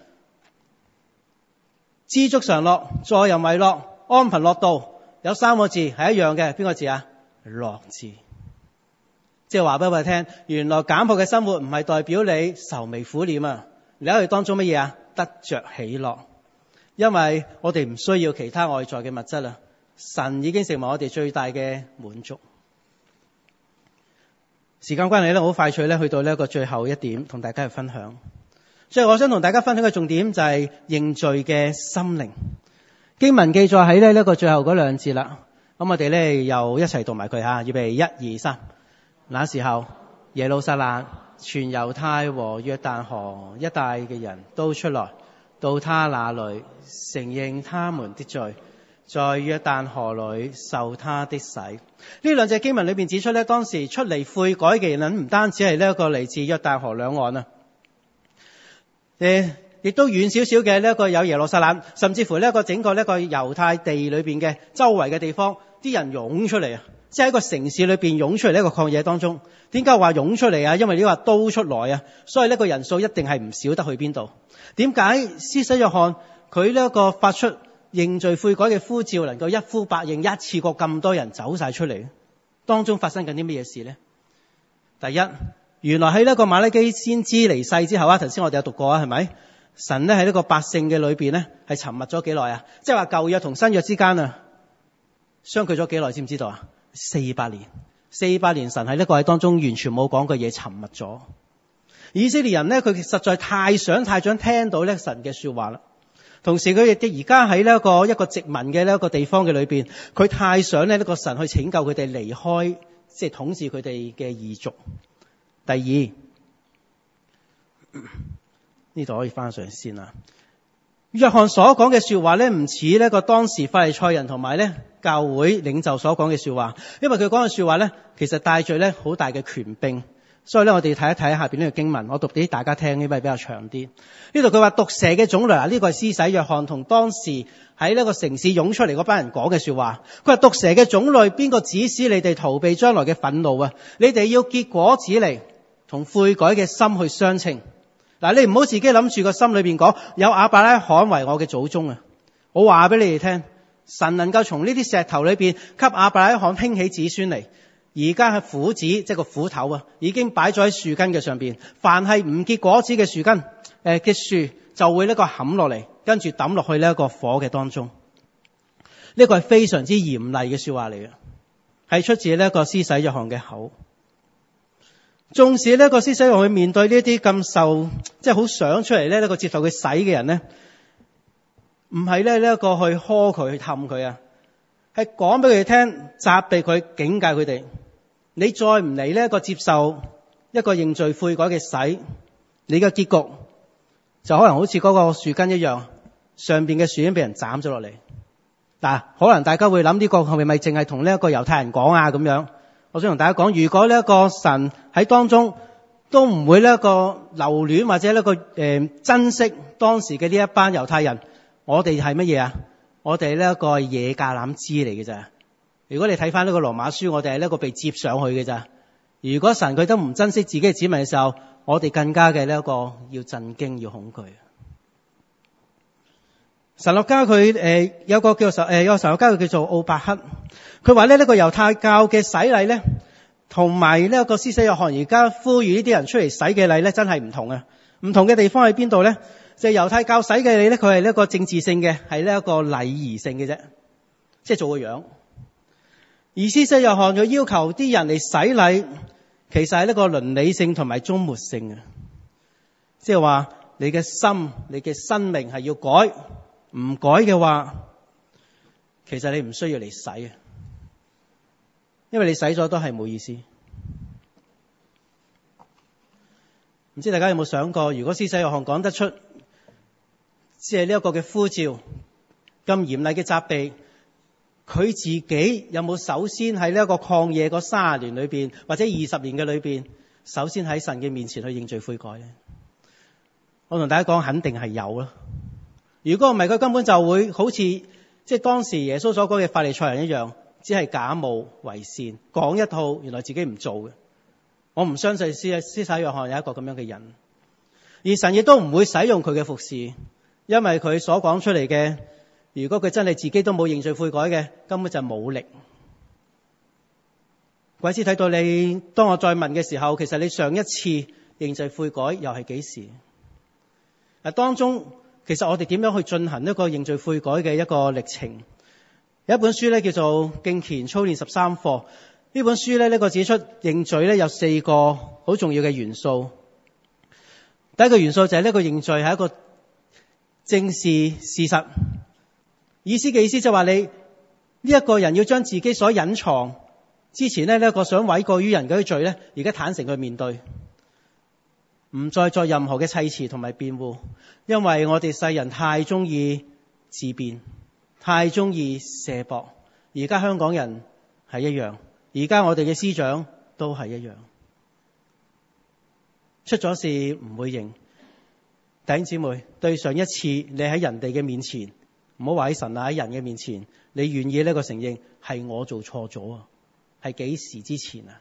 知足常樂、助人為樂、安貧樂道，有三個字係一樣嘅，邊個字啊？樂字。即係話俾我哋聽，原來簡樸嘅生活唔係代表你愁眉苦臉啊！你喺佢當中乜嘢啊？得着喜樂，因為我哋唔需要其他外在嘅物質啦，神已經成為我哋最大嘅滿足。時間關係咧，好快脆咧，去到呢一個最後一點，同大家去分享。所以我想同大家分享嘅重點就係認罪嘅心靈。經文記載喺呢一個最後嗰兩節啦。咁我哋咧又一齊讀埋佢吓，預備一二三。那時候，耶路撒冷、全猶太和約旦河一帶嘅人都出來到他那裏，承認他們的罪，在約旦河裏受他的洗。呢兩隻經文裏邊指出咧，當時出嚟悔改嘅人唔單止係呢一個嚟自約旦河兩岸啊，誒，亦都遠少少嘅呢一個有耶路撒冷，甚至乎呢一個整個呢一個猶太地裏邊嘅周圍嘅地方，啲人湧出嚟啊！即係喺個城市裏邊湧出嚟呢一個曠野當中，點解話湧出嚟啊？因為呢個都出來啊，所以呢個人數一定係唔少得去邊度？點解施洗約翰佢呢一個發出認罪悔改嘅呼召，能夠一呼百應，一次過咁多人走晒出嚟？當中發生緊啲乜嘢事呢？第一，原來喺呢個馬拉基先知離世之後啊，頭先我哋有讀過啊，係咪？神呢喺呢個百姓嘅裏邊呢，係沉默咗幾耐啊？即係話舊約同新約之間啊，相距咗幾耐？知唔知道啊？四百年，四百年神喺呢個喺當中完全冇講過嘢，沉默咗。 以色列人咧，佢實在太想太想聽到咧神嘅說話啦。同時佢亦而家喺呢一個一個殖民嘅呢一個地方嘅裏邊，佢太想咧呢個神去拯救佢哋離開即係統治佢哋嘅異族。第二，呢度可以翻上去先啦。約翰所講嘅說話咧，唔似呢個當時法利賽人同埋咧教會領袖所講嘅說話，因為佢講嘅說話咧，其實帶住咧好大嘅權柄。所以咧，我哋睇一睇下邊呢個經文，我讀俾大家聽，因為比較長啲。呢度佢話毒蛇嘅種類啊，呢個係施洗約翰同當時喺呢個城市湧出嚟嗰班人講嘅說話。佢話毒蛇嘅種類，邊個指使你哋逃避將來嘅憤怒啊？你哋要結果子嚟，同悔改嘅心去相稱。嗱，你唔好自己諗住個心裏邊講有亞伯拉罕為我嘅祖宗啊！我話俾你哋聽，神能夠從呢啲石頭裏邊給亞伯拉罕興起子孫嚟。而家係斧子，即係個斧頭啊，已經擺咗喺樹根嘅上邊。凡係唔結果子嘅樹根，誒嘅樹就會呢個冚落嚟，跟住抌落去呢一個火嘅當中。呢個係非常之嚴厲嘅說話嚟嘅，係出自呢一個施洗約翰嘅口。縱使呢一個施洗約翰去面對呢啲咁受，即係好想出嚟呢一個接受佢洗嘅人呢，唔係咧呢一個去呵佢去氹佢啊，係講俾佢哋聽，責備佢，警戒佢哋。你再唔嚟呢一個接受一個認罪悔改嘅洗，你嘅結局就可能好似嗰個樹根一樣，上邊嘅樹已經俾人斬咗落嚟。嗱，可能大家會諗呢個係咪淨係同呢一個猶太人講啊咁樣？我想同大家講，如果呢一個神喺當中都唔會呢一個留戀或者呢個誒珍惜當時嘅呢一班猶太人，我哋係乜嘢啊？我哋呢一個野橄欖枝嚟嘅咋。如果你睇翻呢個羅馬書，我哋係呢個被接上去嘅咋。如果神佢都唔珍惜自己嘅子民嘅時候，我哋更加嘅呢一個要震驚，要恐懼。神學家佢誒有個叫做誒有個神學家佢叫做奧伯克，佢話咧呢個猶太教嘅洗禮咧，同埋呢一個施洗約翰而家呼籲呢啲人出嚟洗嘅禮咧，真係唔同啊！唔同嘅地方喺邊度咧？就係猶太教洗嘅禮咧，佢係呢一個政治性嘅，係呢一個禮儀性嘅啫，即係做個樣。而施洗約翰佢要求啲人嚟洗禮，其實係呢個倫理性同埋終末性嘅，即係話你嘅心、你嘅生命係要改，唔改嘅話，其實你唔需要嚟洗啊，因為你洗咗都係冇意思。唔知大家有冇想過，如果施洗約翰講得出，即係呢一個嘅呼召咁嚴厲嘅責備，佢自己有冇首先喺呢一個曠野嗰三十年裏邊，或者二十年嘅裏邊，首先喺神嘅面前去認罪悔改咧？我同大家講，肯定係有啦。如果唔係，佢根本就會好似即係當時耶穌所講嘅法利賽人一樣，只係假冒為善，講一套，原來自己唔做嘅。我唔相信施施洗約翰有一個咁樣嘅人，而神亦都唔會使用佢嘅服侍，因為佢所講出嚟嘅，如果佢真係自己都冇認罪悔改嘅，根本就冇力。鬼知睇到你，當我再問嘅時候，其實你上一次認罪悔改又係幾時？嗱，當中其實我哋點樣去進行一個認罪悔改嘅一個歷程？有一本書咧叫做《敬虔操練十三課》，呢本書咧呢個指出認罪咧有四個好重要嘅元素。第一個元素就係呢個認罪係一個正視事實，意思嘅意思就係話你呢一個人要將自己所隱藏之前呢，呢一個想諉過於人嘅罪咧，而家坦誠去面對，唔再作任何嘅砌詞同埋辯護，因為我哋世人太中意自辯，太中意卸膊。而家香港人係一樣，而家我哋嘅司長都係一樣，出咗事唔會認。弟兄姊妹，對上一次你喺人哋嘅面前，唔好話喺神啊，喺人嘅面前，你願意呢個承認係我做錯咗啊？係幾時之前啊？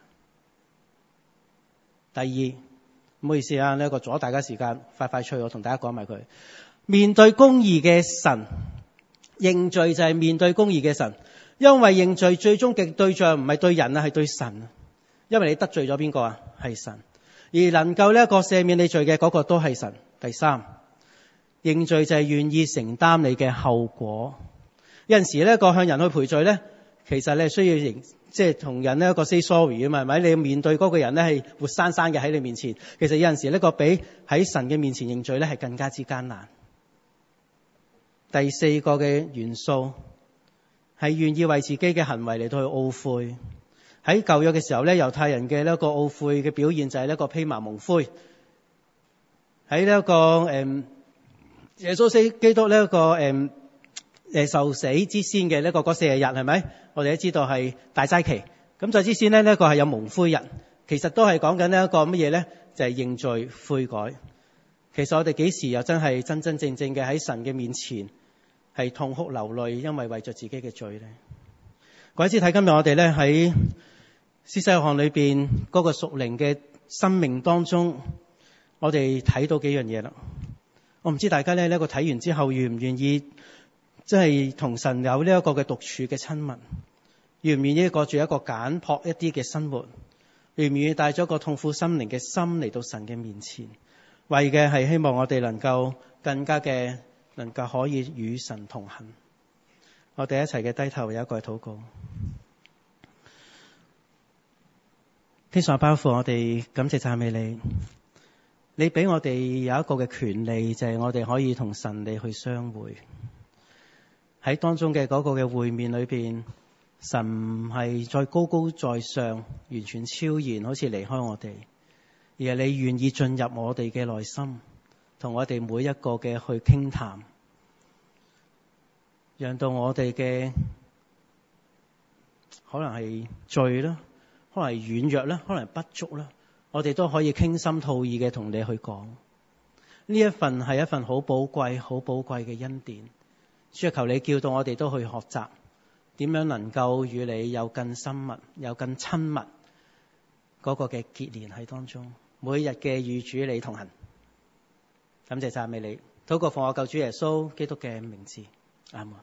第二，唔好意思啊，呢一個阻大家時間，快快脆，我同大家講埋佢。面對公義嘅神，認罪就係面對公義嘅神，因為認罪最終極對象唔係對人啊，係對神啊。因為你得罪咗邊個啊？係神，而能夠呢一個赦免你罪嘅嗰個都係神。第三，認罪就係願意承擔你嘅後果。有陣時呢個向人去賠罪咧， 其實你需要認即係同人呢一個 say sorry 啊嘛，係咪？你要面對嗰個人咧係活生生嘅喺你面前。其實有陣時呢個比喺神嘅面前認罪咧係更加之艱難。第四個嘅元素係願意為自己嘅行為嚟到去懊悔。喺舊約嘅時候咧，猶太人嘅呢一個懊悔嘅表現就係呢一個披麻蒙灰。喺呢一個誒耶穌死基督呢一個誒誒受死之先嘅呢個嗰四十日係咪？我哋都知道係大齋期。咁再之先咧，呢一個係有蒙灰日，其實都係講緊呢一個乜嘢咧？就係認罪悔改。其實我哋幾時又真係真真正正嘅喺神嘅面前係痛哭流淚，因為為咗自己嘅罪咧？各位知睇今日我哋咧喺施洗約翰裏邊嗰個屬靈嘅生命當中，我哋睇到幾樣嘢啦。我唔知大家咧呢一個睇完之後願唔願意，即係同神有呢一個嘅獨處嘅親密，願唔願意過住一個簡樸一啲嘅生活，願唔願意帶咗個痛苦心靈嘅心嚟到神嘅面前，為嘅係希望我哋能夠更加嘅能夠可以與神同行。我哋一齊嘅低頭有一個禱告。天上包括我哋感謝讚美你，你俾我哋有一個嘅權利，就係我哋可以同神你去相會。喺當中嘅嗰個嘅會面裏邊，神唔係再高高在上，完全超然，好似離開我哋，而係你願意進入我哋嘅內心，同我哋每一個嘅去傾談，讓到我哋嘅可能係罪啦，可能係軟弱啦，可能係不足啦，我哋都可以傾心吐意嘅同你去講。呢一份係一份好寶貴、好寶貴嘅恩典。主，求你叫到我哋都去學習點樣能夠與你有更深密、有更親密嗰個嘅結連喺當中。每日嘅與主你同行。感謝讚美你，禱告奉我救主耶穌基督嘅名字，阿門。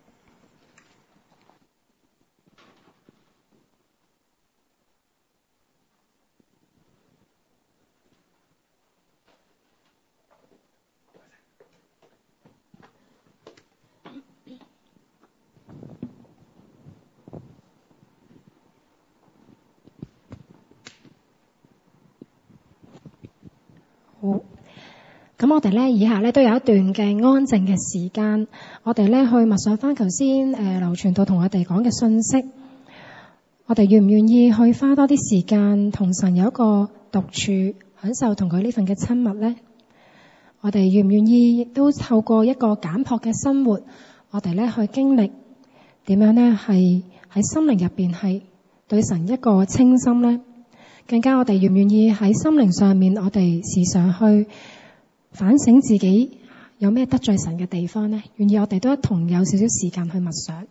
好，咁我哋咧以下咧都有一段嘅安靜嘅時間，我哋咧去默想翻頭先誒劉傳道同我哋講嘅信息。我哋願唔願意去花多啲時間同神有一個獨處，享受同佢呢份嘅親密咧？我哋願唔願意亦都透過一個簡樸嘅生活，我哋咧去經歷點樣咧係喺心靈入邊係對神一個清心咧？更加我哋願唔願意喺心靈上面，我哋時常去反省自己有咩得罪神嘅地方呢？願意我哋都一同有少少時間去默想。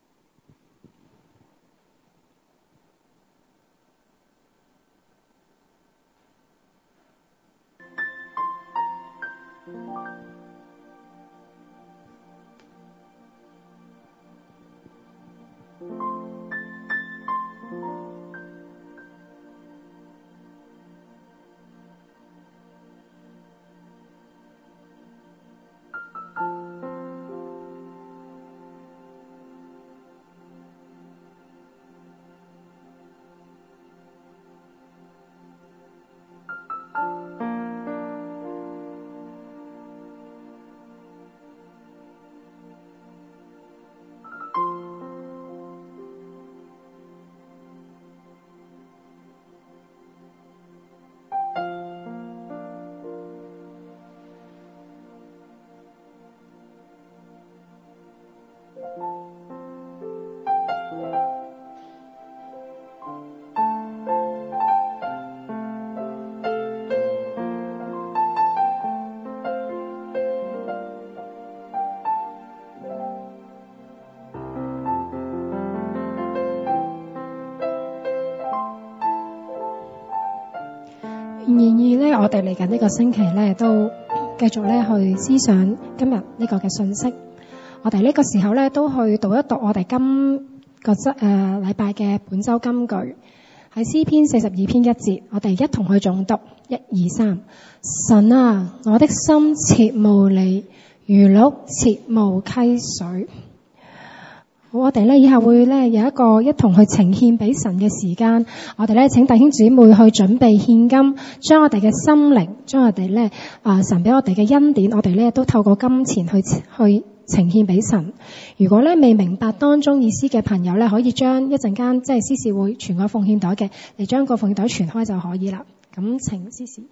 然而咧，我哋嚟緊呢個星期咧，都繼續咧去思想今日呢個嘅信息。我哋呢個時候咧，都去讀一讀我哋今個週誒禮拜嘅本週金句，喺詩篇四十二篇一節，我哋一同去誦讀。一二三，神啊，我的心切慕你，如鹿切慕溪水。 好，我哋咧以後會咧有一個一同去呈獻俾神嘅時間，我哋咧請弟兄姊妹去準備獻金，將我哋嘅心靈，將我哋咧啊神俾我哋嘅恩典，我哋咧都透過金錢去去呈獻俾神。如果咧未明白當中意思嘅朋友咧，可以將一陣間即係司事會傳個奉獻袋嘅，嚟將個奉獻袋傳開就可以啦。咁請司事。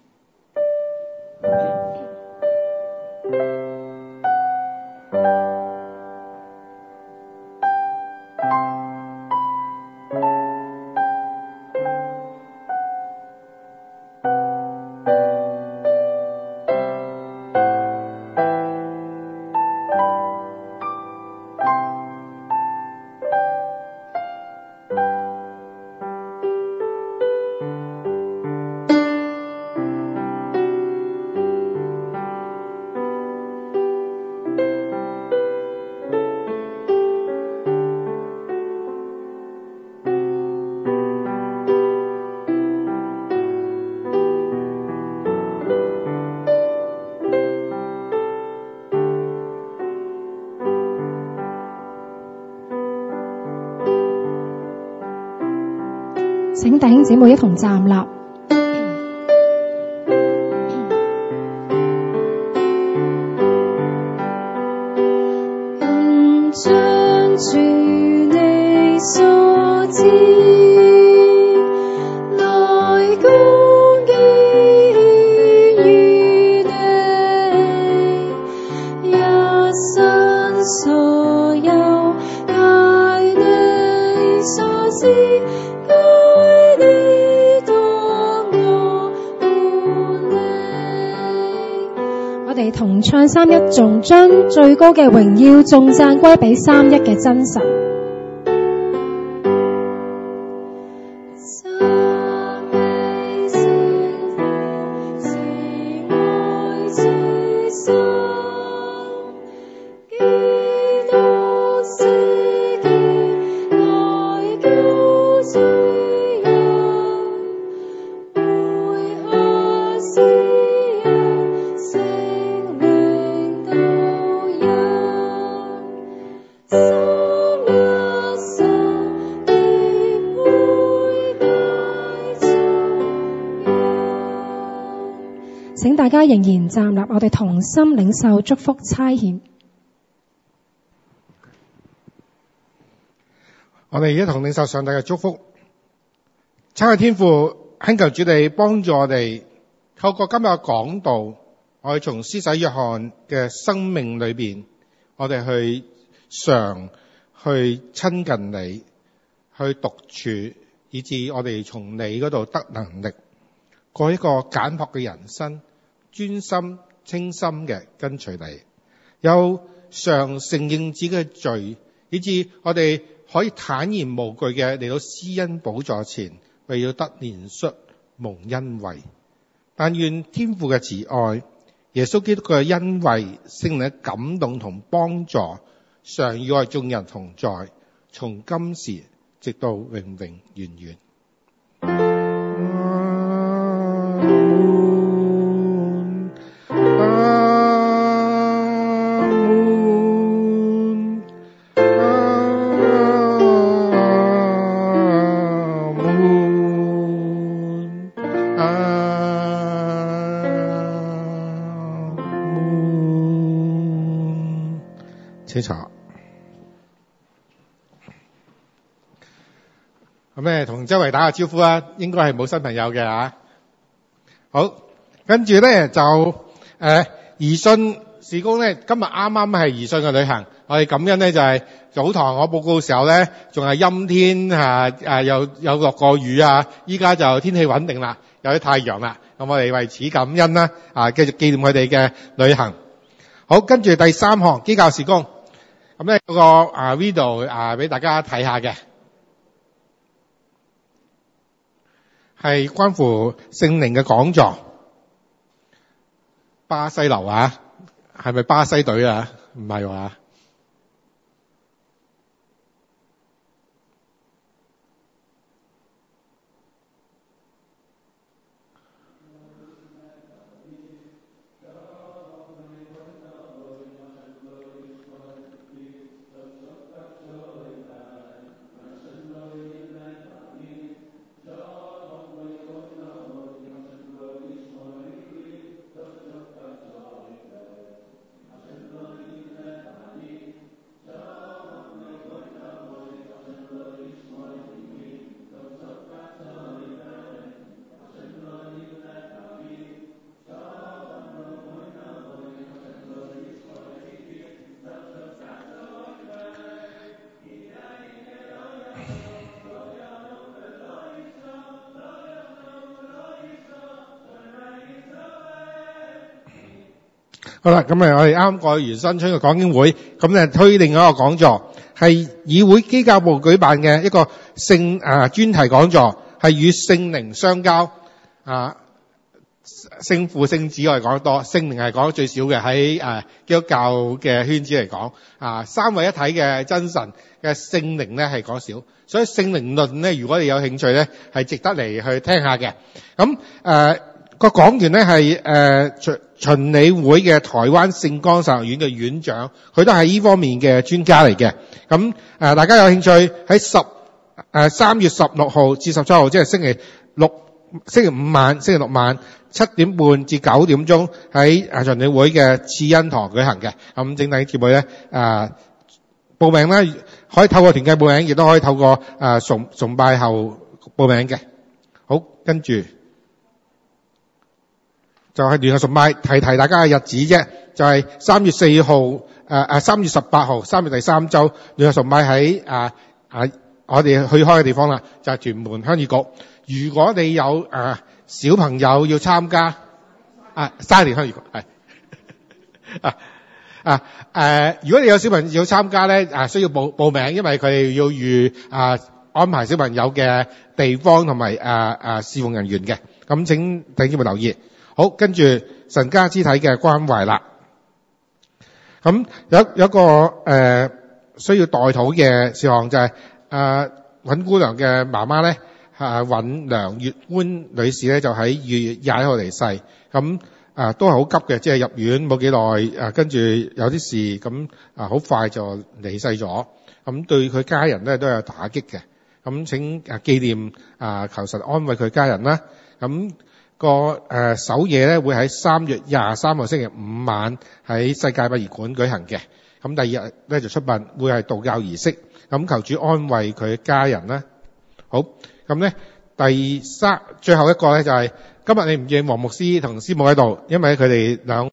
請弟兄姊妹一同站立。更將住你所知，來供給於你，一生所有皆你所知。同唱三一頌，將最高嘅榮耀頌讚歸俾三一嘅真神。請大家仍然站立，我哋同心領受祝福差遣。 我哋一同領受上帝嘅祝福。親愛天父，懇求主你幫助我哋，透過今日嘅講道，我哋從施洗約翰嘅生命裏邊，我哋去常去親近你，去獨處，以致我哋從你嗰度得能力，過一個簡樸嘅人生，專心清心嘅跟隨你，有常承認自己嘅罪，以致我哋可以坦然無懼嘅嚟到施恩寶座前，為要得憐恤蒙恩惠。但願天父嘅慈愛、耶穌基督嘅恩惠、聖靈嘅感動同幫助，常與我哋眾人同在，從今時直到永永遠遠。清楚。咁咧，同周圍打個招呼啊，應該係冇新朋友嘅嚇。好，跟住咧就誒怡信事工咧，今日啱啱係怡信嘅旅行。我哋感恩咧就係早堂我報告嘅時候咧，仲係陰天啊啊，又有落過雨啊，依家就天氣穩定啦，有啲太陽啦。咁我哋為此感恩啦，啊繼續紀念佢哋嘅旅行。好，跟住第三項基教事工。咁咧有個啊 video 啊俾大家睇下嘅，係關乎聖靈嘅講座。巴西流啊，係咪巴西隊啊？唔係話。 好啦，咁啊，我哋啱過去完新春嘅講經會，咁咧推另外一個講座，係議會基教部舉辦嘅一個聖啊專題講座，係與聖靈相交啊。聖父聖子我哋講得多，聖靈係講得最少嘅，喺誒基督教嘅圈子嚟講，啊三位一體嘅真神嘅聖靈咧係講少，所以聖靈論咧，如果你有興趣咧，係值得嚟去聽下嘅。咁誒個講員咧係誒巡巡理會嘅台灣聖光神學院嘅院長，佢都係呢方面嘅專家嚟嘅。咁誒大家有興趣喺十誒三月十六號至十七號，即係星期六、星期五晚、星期六晚。七點半至九點鐘喺誒巡理會嘅賜恩堂舉行嘅，咁整體節目咧誒報名咧可以透過團契報名，亦都可以透過誒崇崇拜後報名嘅。好，跟住就係聯合崇拜，提提大家嘅日子啫，就係三月四號誒誒三月十八號，三月第三週聯合崇拜喺誒誒我哋去開嘅地方啦，就係屯門鄉議局。如果你有誒。呃小朋友要參加啊，沙田鄉議局係啊啊誒，如果你有小朋友要參加咧，啊需要報報名，因為佢哋要預啊安排小朋友嘅地方同埋誒誒侍奉人員嘅，咁請弟兄們留意。好，跟住神家肢體嘅關懷啦。咁有有一個誒、呃、需要代禱嘅事項就係誒尹姑娘嘅媽媽咧。啊，尹梁月官女士咧就喺二月廿一號離世，咁啊都係好急嘅，即係入院冇幾耐，啊跟住有啲事，咁啊好快就離世咗，咁對佢家人咧都有打擊嘅，咁請啊紀念啊求神安慰佢家人啦。咁個誒守夜咧會喺三月廿三號星期五晚喺世界殯儀館舉行嘅，咁第二日咧就出殯，會係道教儀式，咁求主安慰佢家人啦。好。咁咧，第三最後一個咧就係、是、今日你唔見黃牧師同師母喺度，因為佢哋兩